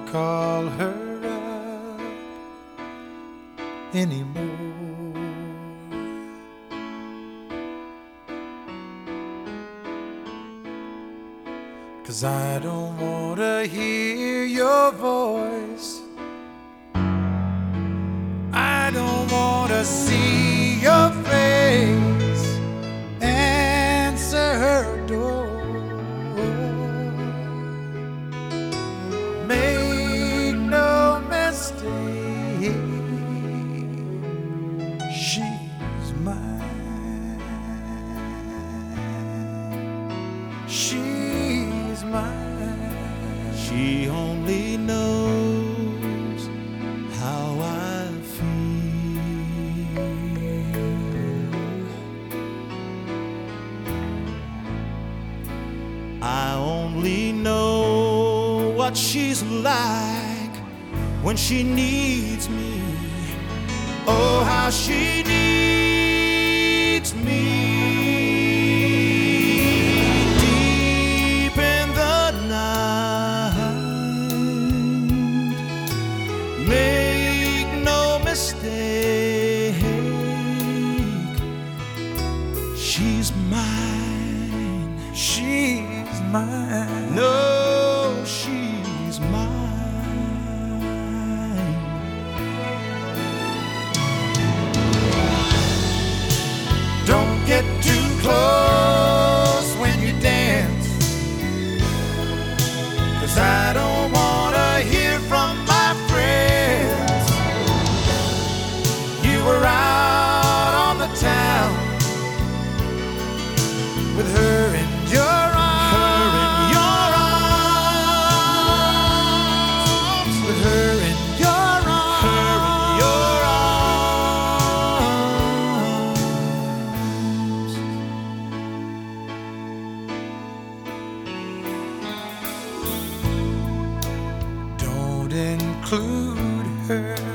call her up anymore. 'Cause I don't want to hear your voice, I don't want to see your face, answer her door. Make no mistake, she's mine. She's mine. She only knows how I feel. I only know what she's like when she needs me. Oh, how she needs me. Deep in the night, make no mistake, she's mine. She's mine. No, she's mine. Don't get too close when you dance, 'cause I don't want to hear from my friends. You were out on the town with her in your arms. With her in your arms. Don't include her